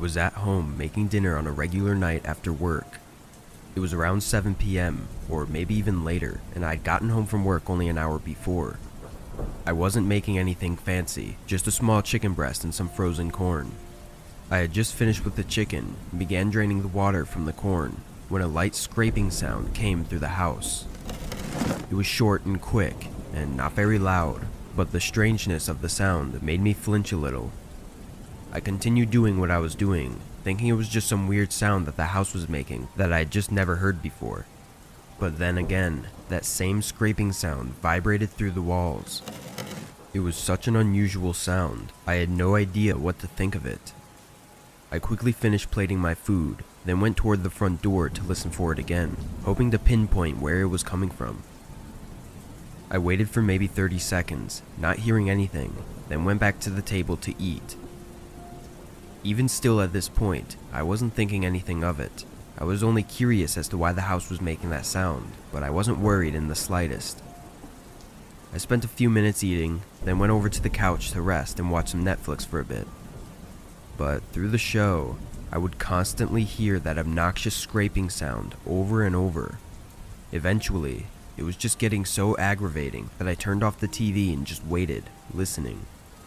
was at home making dinner on a regular night after work. It was around 7 p.m. or maybe even later, and I'd gotten home from work only an hour before. I wasn't making anything fancy, just a small chicken breast and some frozen corn. I had just finished with the chicken and began draining the water from the corn when a light scraping sound came through the house. It was short and quick and not very loud, but the strangeness of the sound made me flinch a little. I continued doing what I was doing, thinking it was just some weird sound that the house was making that I had just never heard before. But then again, that same scraping sound vibrated through the walls. It was such an unusual sound, I had no idea what to think of it. I quickly finished plating my food, then went toward the front door to listen for it again, hoping to pinpoint where it was coming from. I waited for maybe 30 seconds, not hearing anything, then went back to the table to eat. Even still at this point, I wasn't thinking anything of it. I was only curious as to why the house was making that sound, but I wasn't worried in the slightest. I spent a few minutes eating, then went over to the couch to rest and watch some Netflix for a bit. But through the show, I would constantly hear that obnoxious scraping sound over and over. Eventually, it was just getting so aggravating that I turned off the TV and just waited, listening.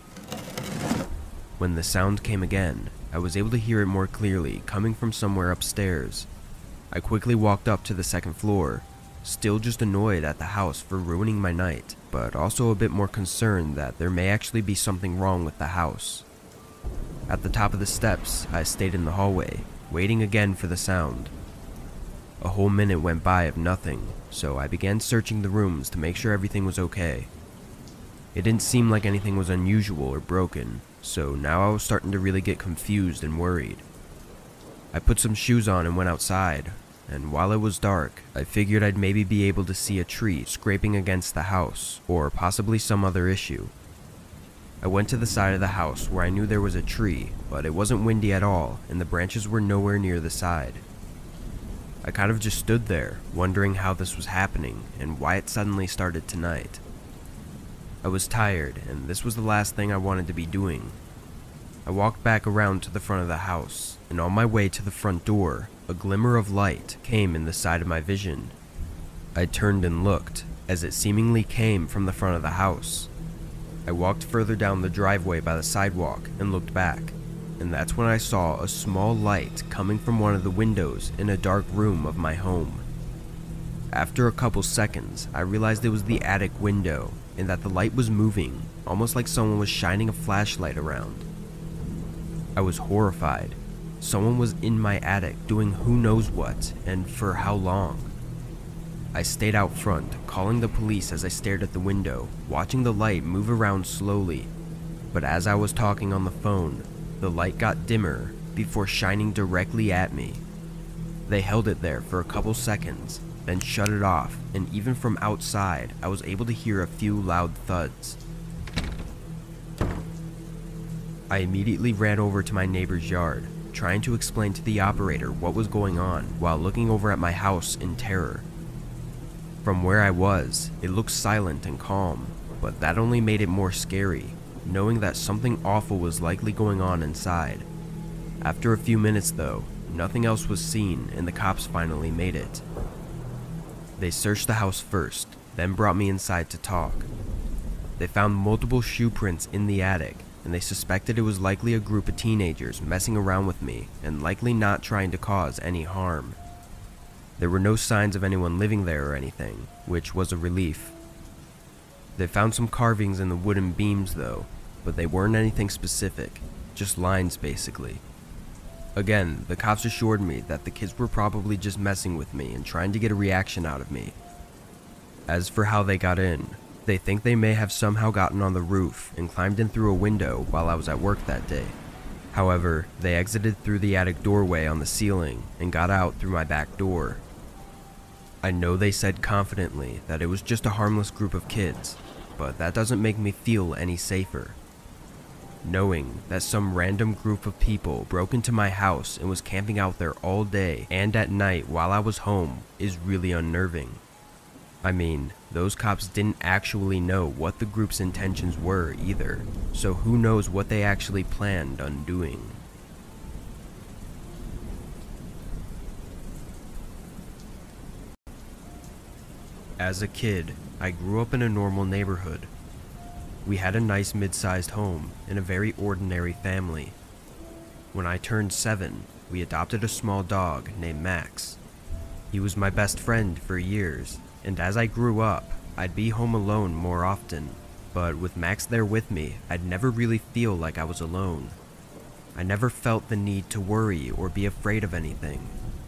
When the sound came again, I was able to hear it more clearly, coming from somewhere upstairs. I quickly walked up to the second floor, still just annoyed at the house for ruining my night, but also a bit more concerned that there may actually be something wrong with the house. At the top of the steps, I stayed in the hallway, waiting again for the sound. A whole minute went by of nothing, so I began searching the rooms to make sure everything was okay. It didn't seem like anything was unusual or broken, so now I was starting to really get confused and worried. I put some shoes on and went outside, and while it was dark, I figured I'd maybe be able to see a tree scraping against the house, or possibly some other issue. I went to the side of the house where I knew there was a tree, but it wasn't windy at all, and the branches were nowhere near the side. I kind of just stood there, wondering how this was happening, and why it suddenly started tonight. I was tired, and this was the last thing I wanted to be doing. I walked back around to the front of the house, and on my way to the front door, a glimmer of light came in the side of my vision. I turned and looked, as it seemingly came from the front of the house. I walked further down the driveway by the sidewalk and looked back, and that's when I saw a small light coming from one of the windows in a dark room of my home. After a couple seconds, I realized it was the attic window, and that the light was moving, almost like someone was shining a flashlight around. I was horrified. Someone was in my attic doing who knows what, and for how long. I stayed out front, calling the police as I stared at the window, watching the light move around slowly. But as I was talking on the phone, the light got dimmer before shining directly at me. They held it there for a couple seconds, then shut it off, and even from outside, I was able to hear a few loud thuds. I immediately ran over to my neighbor's yard, trying to explain to the operator what was going on while looking over at my house in terror. From where I was, it looked silent and calm, but that only made it more scary, knowing that something awful was likely going on inside. After a few minutes though, nothing else was seen and the cops finally made it. They searched the house first, then brought me inside to talk. They found multiple shoe prints in the attic, and they suspected it was likely a group of teenagers messing around with me and likely not trying to cause any harm. There were no signs of anyone living there or anything, which was a relief. They found some carvings in the wooden beams though, but they weren't anything specific, just lines basically. Again, the cops assured me that the kids were probably just messing with me and trying to get a reaction out of me. As for how they got in, they think they may have somehow gotten on the roof and climbed in through a window while I was at work that day. However, they exited through the attic doorway on the ceiling and got out through my back door. I know they said confidently that it was just a harmless group of kids, but that doesn't make me feel any safer. Knowing that some random group of people broke into my house and was camping out there all day and at night while I was home is really unnerving. I mean, those cops didn't actually know what the group's intentions were either, so who knows what they actually planned on doing. As a kid, I grew up in a normal neighborhood. We had a nice mid-sized home and a very ordinary family. When I turned 7, we adopted a small dog named Max. He was my best friend for years, and as I grew up, I'd be home alone more often. But with Max there with me, I'd never really feel like I was alone. I never felt the need to worry or be afraid of anything.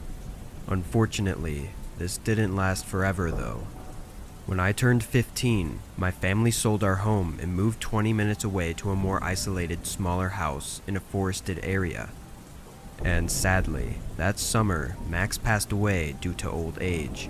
Unfortunately, this didn't last forever though. When I turned 15, my family sold our home and moved 20 minutes away to a more isolated, smaller house in a forested area. And sadly, that summer, Max passed away due to old age.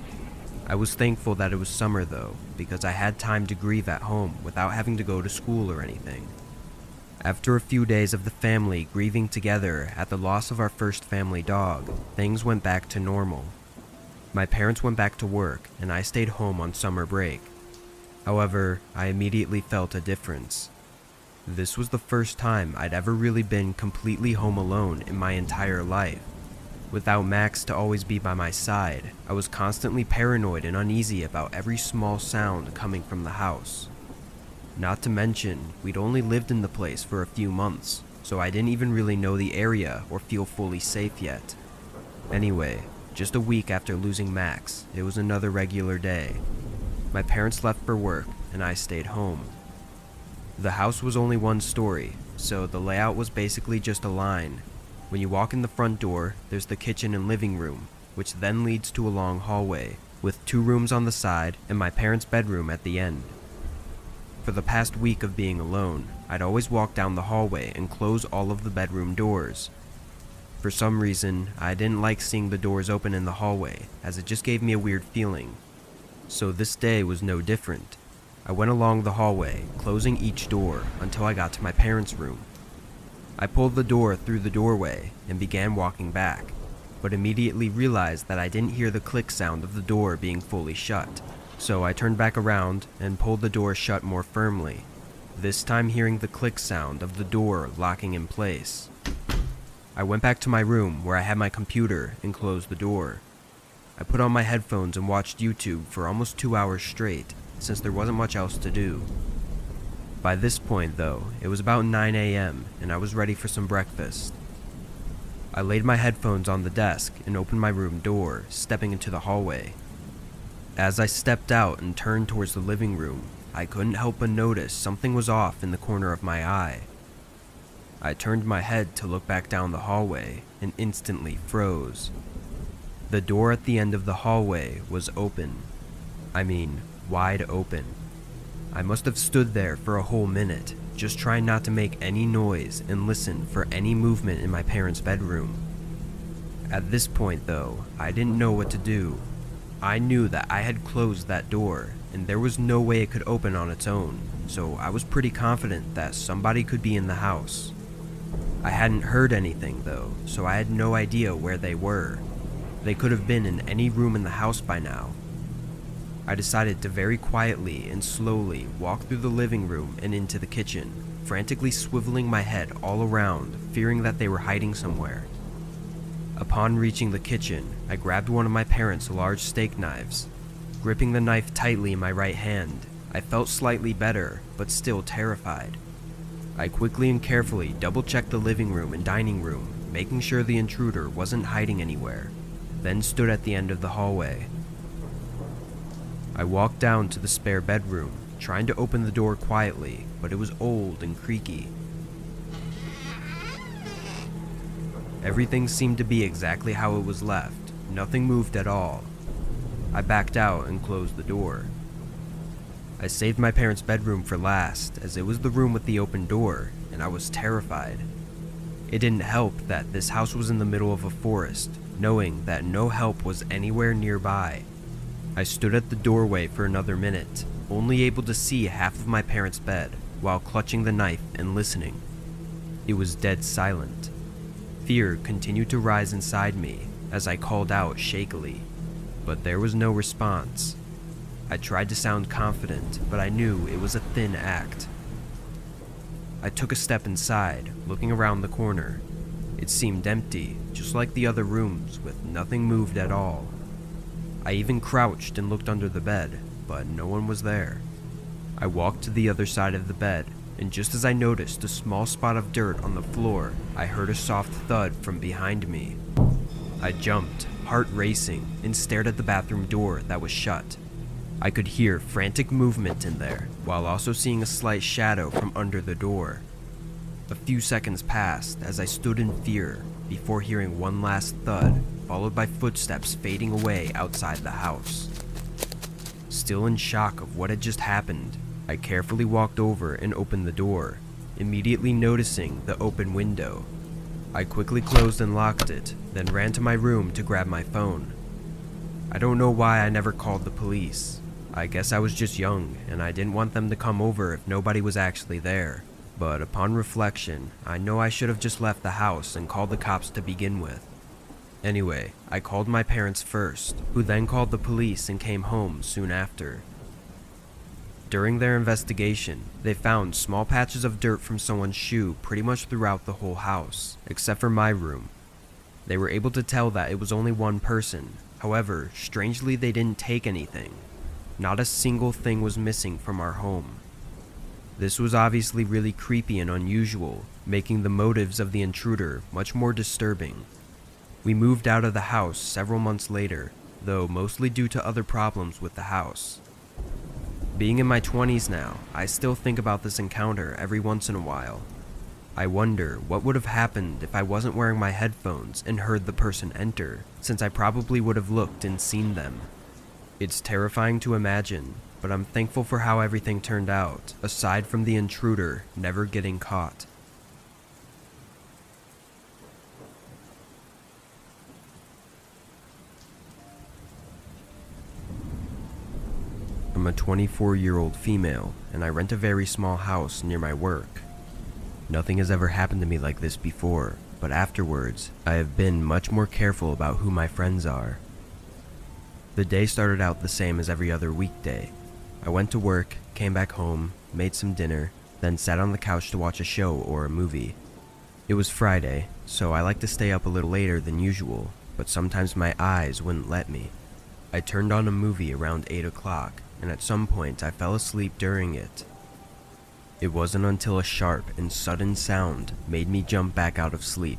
I was thankful that it was summer though, because I had time to grieve at home without having to go to school or anything. After a few days of the family grieving together at the loss of our first family dog, things went back to normal. My parents went back to work and I stayed home on summer break. However, I immediately felt a difference. This was the first time I'd ever really been completely home alone in my entire life. Without Max to always be by my side, I was constantly paranoid and uneasy about every small sound coming from the house. Not to mention, we'd only lived in the place for a few months, so I didn't even really know the area or feel fully safe yet. Anyway, just a week after losing Max, it was another regular day. My parents left for work and I stayed home. The house was only one story, so the layout was basically just a line. When you walk in the front door, there's the kitchen and living room, which then leads to a long hallway, with 2 rooms on the side and my parents' bedroom at the end. For the past week of being alone, I'd always walk down the hallway and close all of the bedroom doors. For some reason, I didn't like seeing the doors open in the hallway, as it just gave me a weird feeling. So this day was no different. I went along the hallway, closing each door until I got to my parents' room. I pulled the door through the doorway and began walking back, but immediately realized that I didn't hear the click sound of the door being fully shut. So I turned back around and pulled the door shut more firmly, this time hearing the click sound of the door locking in place. I went back to my room where I had my computer and closed the door. I put on my headphones and watched YouTube for almost 2 hours straight, since there wasn't much else to do. By this point though, it was about 9 a.m. and I was ready for some breakfast. I laid my headphones on the desk and opened my room door, stepping into the hallway. As I stepped out and turned towards the living room, I couldn't help but notice something was off in the corner of my eye. I turned my head to look back down the hallway and instantly froze. The door at the end of the hallway was open. I mean, wide open. I must have stood there for a whole minute, just trying not to make any noise and listen for any movement in my parents' bedroom. At this point though, I didn't know what to do. I knew that I had closed that door, and there was no way it could open on its own, so I was pretty confident that somebody could be in the house. I hadn't heard anything though, so I had no idea where they were. They could have been in any room in the house by now. I decided to very quietly and slowly walk through the living room and into the kitchen, frantically swiveling my head all around, fearing that they were hiding somewhere. Upon reaching the kitchen, I grabbed one of my parents' large steak knives. Gripping the knife tightly in my right hand, I felt slightly better, but still terrified. I quickly and carefully double-checked the living room and dining room, making sure the intruder wasn't hiding anywhere, then stood at the end of the hallway. I walked down to the spare bedroom, trying to open the door quietly, but it was old and creaky. Everything seemed to be exactly how it was left. Nothing moved at all. I backed out and closed the door. I saved my parents' bedroom for last, as it was the room with the open door, and I was terrified. It didn't help that this house was in the middle of a forest, knowing that no help was anywhere nearby. I stood at the doorway for another minute, only able to see half of my parents' bed, while clutching the knife and listening. It was dead silent. Fear continued to rise inside me as I called out shakily, but there was no response. I tried to sound confident, but I knew it was a thin act. I took a step inside, looking around the corner. It seemed empty, just like the other rooms, with nothing moved at all. I even crouched and looked under the bed, but no one was there. I walked to the other side of the bed, and just as I noticed a small spot of dirt on the floor, I heard a soft thud from behind me. I jumped, heart racing, and stared at the bathroom door that was shut. I could hear frantic movement in there, while also seeing a slight shadow from under the door. A few seconds passed as I stood in fear before hearing one last thud, followed by footsteps fading away outside the house. Still in shock of what had just happened, I carefully walked over and opened the door, immediately noticing the open window. I quickly closed and locked it, then ran to my room to grab my phone. I don't know why I never called the police. I guess I was just young, and I didn't want them to come over if nobody was actually there. But upon reflection, I know I should have just left the house and called the cops to begin with. Anyway, I called my parents first, who then called the police and came home soon after. During their investigation, they found small patches of dirt from someone's shoe pretty much throughout the whole house, except for my room. They were able to tell that it was only one person. However, strangely they didn't take anything. Not a single thing was missing from our home. This was obviously really creepy and unusual, making the motives of the intruder much more disturbing. We moved out of the house several months later, though mostly due to other problems with the house. Being in my 20s now, I still think about this encounter every once in a while. I wonder what would have happened if I wasn't wearing my headphones and heard the person enter, since I probably would have looked and seen them. It's terrifying to imagine, but I'm thankful for how everything turned out, aside from the intruder never getting caught. I'm a 24-year-old female, and I rent a very small house near my work. Nothing has ever happened to me like this before, but afterwards, I have been much more careful about who my friends are. The day started out the same as every other weekday. I went to work, came back home, made some dinner, then sat on the couch to watch a show or a movie. It was Friday, so I like to stay up a little later than usual, but sometimes my eyes wouldn't let me. I turned on a movie around 8 o'clock, and at some point I fell asleep during it. It wasn't until a sharp and sudden sound made me jump back out of sleep.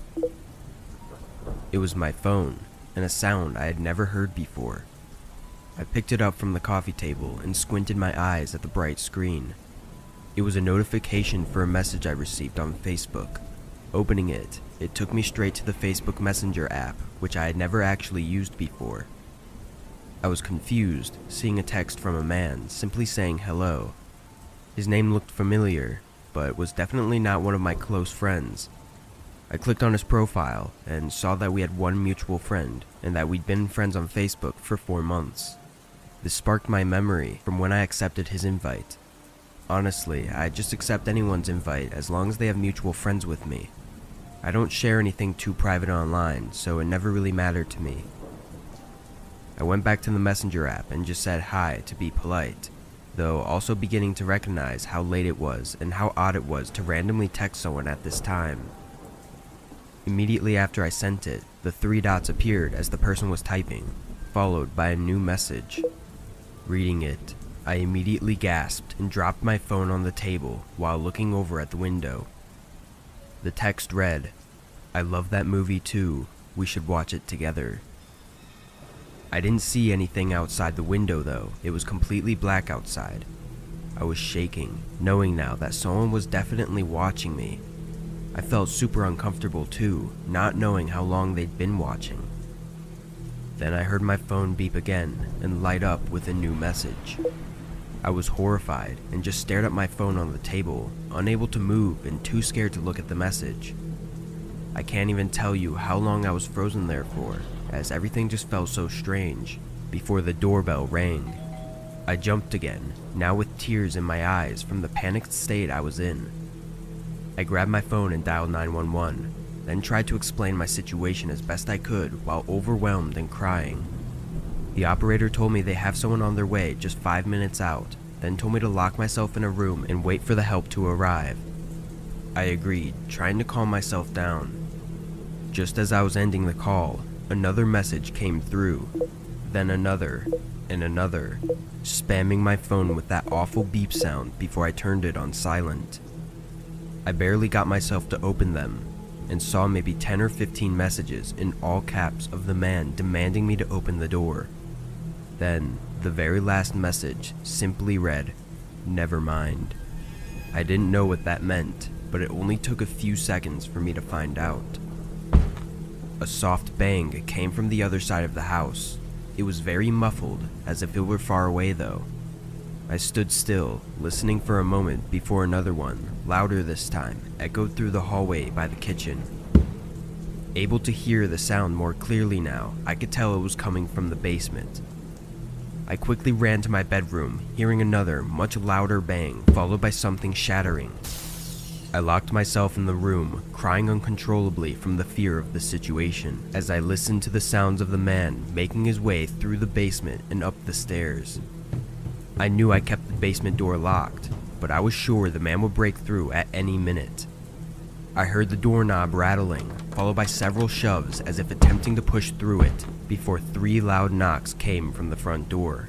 It was my phone, and a sound I had never heard before. I picked it up from the coffee table and squinted my eyes at the bright screen. It was a notification for a message I received on Facebook. Opening it, it took me straight to the Facebook Messenger app, which I had never actually used before. I was confused, seeing a text from a man simply saying hello. His name looked familiar, but was definitely not one of my close friends. I clicked on his profile and saw that we had one mutual friend and that we'd been friends on Facebook for 4 months. This sparked my memory from when I accepted his invite. Honestly, I just accept anyone's invite as long as they have mutual friends with me. I don't share anything too private online, so it never really mattered to me. I went back to the Messenger app and just said hi to be polite, though also beginning to recognize how late it was and how odd it was to randomly text someone at this time. Immediately after I sent it, the 3 dots appeared as the person was typing, followed by a new message. Reading it, I immediately gasped and dropped my phone on the table while looking over at the window. The text read, "I love that movie too, we should watch it together." I didn't see anything outside the window though, it was completely black outside. I was shaking, knowing now that someone was definitely watching me. I felt super uncomfortable too, not knowing how long they'd been watching. Then I heard my phone beep again and light up with a new message. I was horrified and just stared at my phone on the table, unable to move and too scared to look at the message. I can't even tell you how long I was frozen there for, as everything just felt so strange, before the doorbell rang. I jumped again, now with tears in my eyes from the panicked state I was in. I grabbed my phone and dialed 911, then tried to explain my situation as best I could while overwhelmed and crying. The operator told me they have someone on their way just 5 minutes out, then told me to lock myself in a room and wait for the help to arrive. I agreed, trying to calm myself down. Just as I was ending the call, another message came through. then another, and another, spamming my phone with that awful beep sound before I turned it on silent. I barely got myself to open them, and saw maybe 10 or 15 messages in all caps of the man demanding me to open the door. Then, the very last message simply read, "Never mind." I didn't know what that meant, but it only took a few seconds for me to find out. A soft bang came from the other side of the house. It was very muffled, as if it were far away though. I stood still, listening for a moment before another one, louder this time, echoed through the hallway by the kitchen. Able to hear the sound more clearly now, I could tell it was coming from the basement. I quickly ran to my bedroom, hearing another, much louder bang, followed by something shattering. I locked myself in the room, crying uncontrollably from the fear of the situation, as I listened to the sounds of the man making his way through the basement and up the stairs. I knew I kept the basement door locked, but I was sure the man would break through at any minute. I heard the doorknob rattling, followed by several shoves as if attempting to push through it, before 3 loud knocks came from the front door.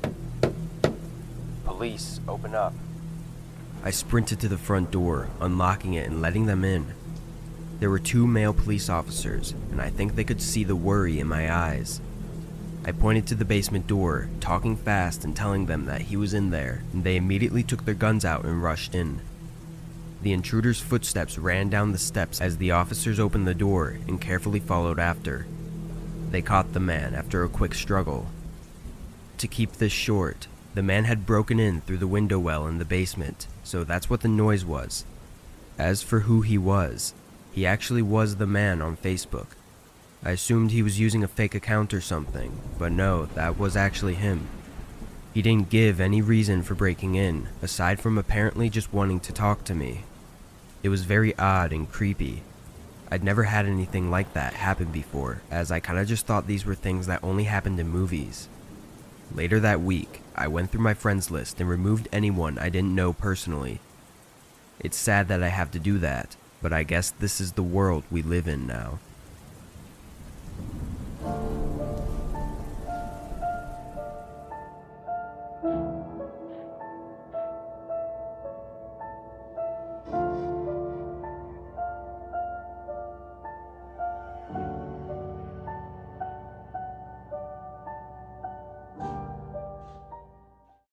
"Police, open up." I sprinted to the front door, unlocking it and letting them in. There were 2 male police officers, and I think they could see the worry in my eyes. I pointed to the basement door, talking fast and telling them that he was in there, and they immediately took their guns out and rushed in. The intruder's footsteps ran down the steps as the officers opened the door and carefully followed after. They caught the man after a quick struggle. To keep this short, the man had broken in through the window well in the basement, so that's what the noise was. As for who he was, he actually was the man on Facebook. I assumed he was using a fake account or something, but no, that was actually him. He didn't give any reason for breaking in, aside from apparently just wanting to talk to me. It was very odd and creepy. I'd never had anything like that happen before, as I kinda just thought these were things that only happened in movies. Later that week, I went through my friends list and removed anyone I didn't know personally. It's sad that I have to do that, but I guess this is the world we live in now.